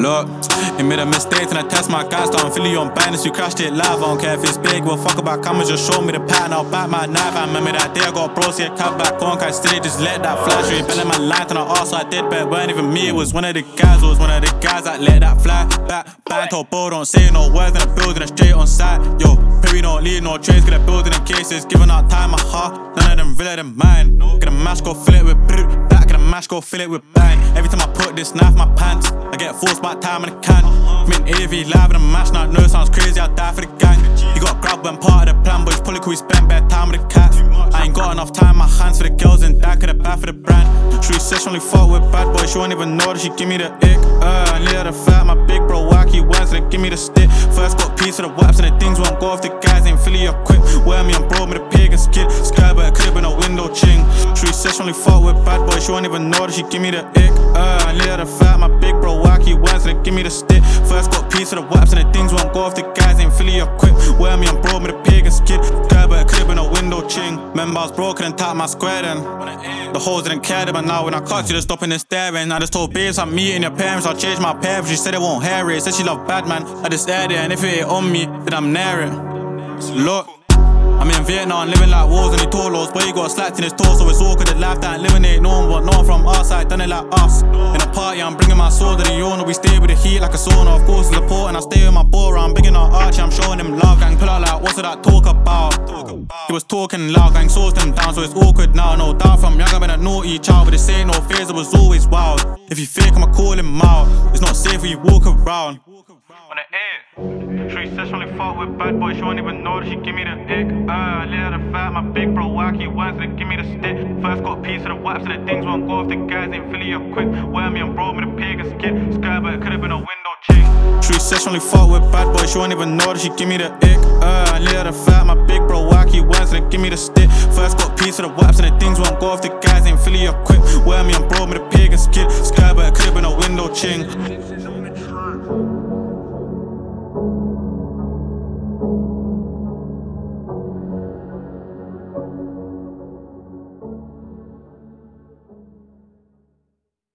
Look, you made a mistake and I test my gangster. I'm feeling you on bandits, you crashed it live. I don't care if it's big, well fuck about cameras, just show me the pattern. I'll back my knife. I remember that day I got bros, get cut back on. Cause still just let that flash. You belling my line and I asked, so I did, but it weren't even me. It was one of the guys, that let that fly back. Bang to a bow, don't say no words in the building, and straight on site. Yo, pray we don't leave no trace, get a building in cases, giving out time, my heart. None of them really than mine. Get a mash, go fill it with brute. That get a mash, go fill it with bang. Every time I put this knife in my pants, I get forced by time in the can. Mint AV live in a mash, now no sounds crazy, I'll die for the gang. You got grabbed when part of the plan, but it's probably cool we spent better time with the cats. I ain't got enough time in my hands for the girls and that could have bad for the brand. She said she only fuck with bad boys, she won't even know that she give me the ick. I need her the fat, my big bro wacky ones, so they give me the stick. First got peace for the waps and the things won't go off the guys ain't Philly or quick. Wear me on bro with a pig and skid. Sky but it could've been a window ching. She said she only fuck with bad boys, she won't even know that she give me the ick. I need her the fat, my big bro wacky ones, so they give me the stick. First got peace for the waps and the things won't go off the guys ain't Philly or quick. Wear me on bro with a pig and skid. Sky but it could've been a window ching. Remember I was broken and tap my square then. The hoes didn't care, but now when I caught you, just stopping and staring. I just told babes I'm meeting your parents, I'll change my parents. She said it won't hear it, said she love Batman. I just aired it, and if it ain't on me, then I'm near it. Look, I'm in Vietnam, living like wars and they tolos. But he got slapped in his torso, it's awkward, the life that living ain't no one, but no one from our side done it like us. In a party, I'm bringing my sword to the owner. We stay with the heat like a sauna, of course it's important. I stay with my boy, I'm bigging our Archie, I'm showing him love. Gang pull out like, what's that talk about? He was talking loud, gang sourced him down, so it's awkward now. No doubt from young, I've been a naughty child, but this ain't no phase, it was always wild. If you fake, I'ma call him out. It's not safe when you walk around. On the air, she said she only fuck with bad boys, she won't even know that she give me the ick. I let her the fat, my big bro wacky ones, so they give me the stick. First got peace for the waps and the things won't go off the guys ain't Philly or quick. Wear me on bro with a pig and skid. Sky but it could've been a window ching. She said she only fuck with bad boys, she won't even know that she give me the ick. I let her the fat, my big bro wacky ones, so they give me the stick. First got peace for the waps and the things won't go off the guys ain't Philly or quick. Wear me on bro with a pig and skid. Sky but it could've been a window ching.